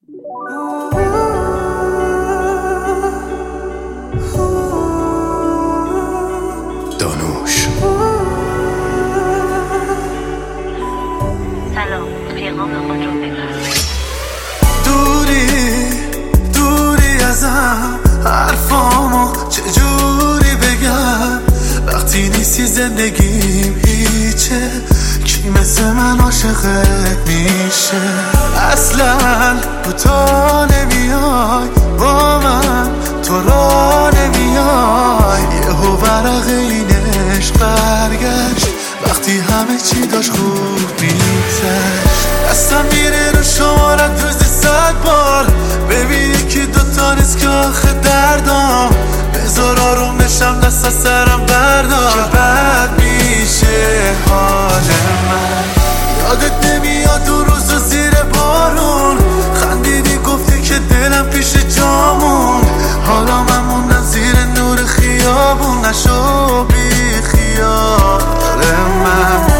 دانوش. سلام، پیغام خود رو بفرمایید. دوری ازم، حرفامو چجوری بگم وقتی نیستی زندگیم هیچه. کی مثل من عاشقت میشه؟ اصلا تو تا نمیای با من، تو را نمیای. یهو ورق این عشق برگشت وقتی همه چی داشت خوب میگذشت. دستم میره رو شمارت روزی 100 بار، ببینی که دوتا نیست که آخه دردام. بذار آروم بشم دست از سرم بردار، که بد میشه حال من. یادت نمیاد دو روز زیر بارون خندیدی گفتی که دلم پیش جامون. حالا من موندم زیر نور خیابون، نشو بی خیال من.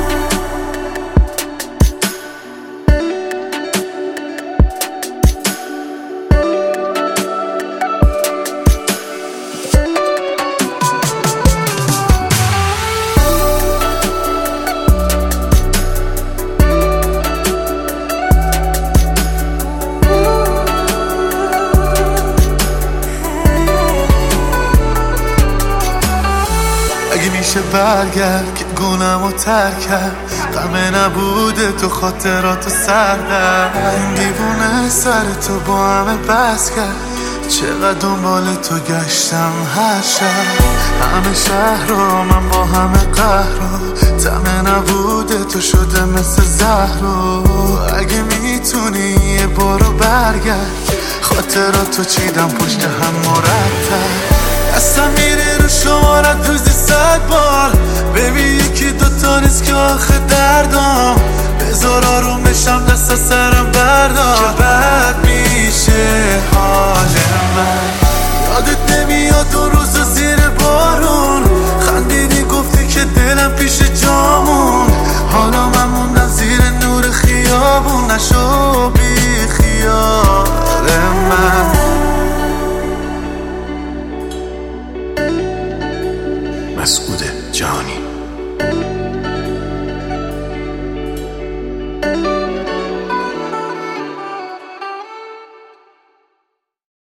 اگه میشه برگرد که گونمو ترک کرد، غمه نبوده تو خاطراتو سردم. این دیوونه سر تو با همه بس کرد، چقدر دنبال تو گشتم هر شب. همه شهر رو من با همه قهر رو، طمع نبوده تو شده مثل زهر رو. اگه میتونی یه بارو برگرد، خاطراتو چیدم پشت هم مرتب. دستم میره رو شمارت روزی 100 بار، ببین یکی دوتا نیست که آخه دردام. بذار آروم بشم دست از سرم بردار، که بد میشه حال من. یادت نمیاد دو روز زیر بارون خندیدی گفتی که دلم پیش جامون. حالا من موندم زیر نور خیابون، نشو بی خیال من. مسعود جهانی.